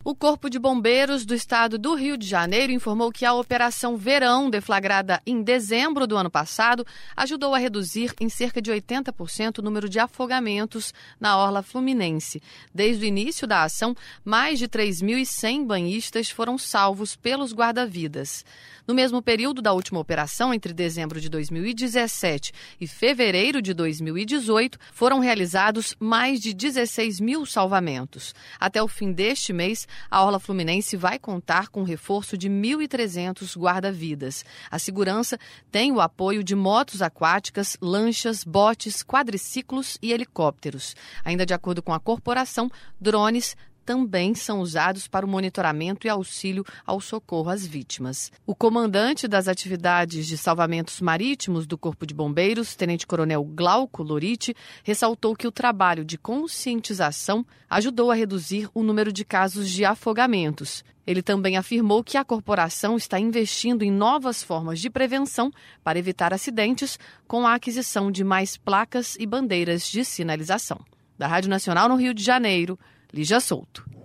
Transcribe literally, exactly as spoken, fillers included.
O Corpo de Bombeiros do Estado do Rio de Janeiro informou que a Operação Verão, deflagrada em dezembro do ano passado, ajudou a reduzir em cerca de oitenta por cento o número de afogamentos na orla fluminense. Desde o início da ação, mais de três mil e cem banhistas foram salvos pelos guarda-vidas. No mesmo período da última operação, entre dezembro de dois mil e dezessete e fevereiro de dois mil e dezoito, foram realizados mais de dezesseis mil salvamentos. Até o fim deste mês, a orla fluminense vai contar com um reforço de mil e trezentos guarda-vidas. A segurança tem o apoio de motos aquáticas, lanchas, botes, quadriciclos e helicópteros. Ainda de acordo com a corporação, drones também são usados para o monitoramento e auxílio ao socorro às vítimas. O comandante das atividades de salvamentos marítimos do Corpo de Bombeiros, tenente-coronel Glauco Loriti, ressaltou que o trabalho de conscientização ajudou a reduzir o número de casos de afogamentos. Ele também afirmou que a corporação está investindo em novas formas de prevenção para evitar acidentes, com a aquisição de mais placas e bandeiras de sinalização. Da Rádio Nacional no Rio de Janeiro, Lígia Souto.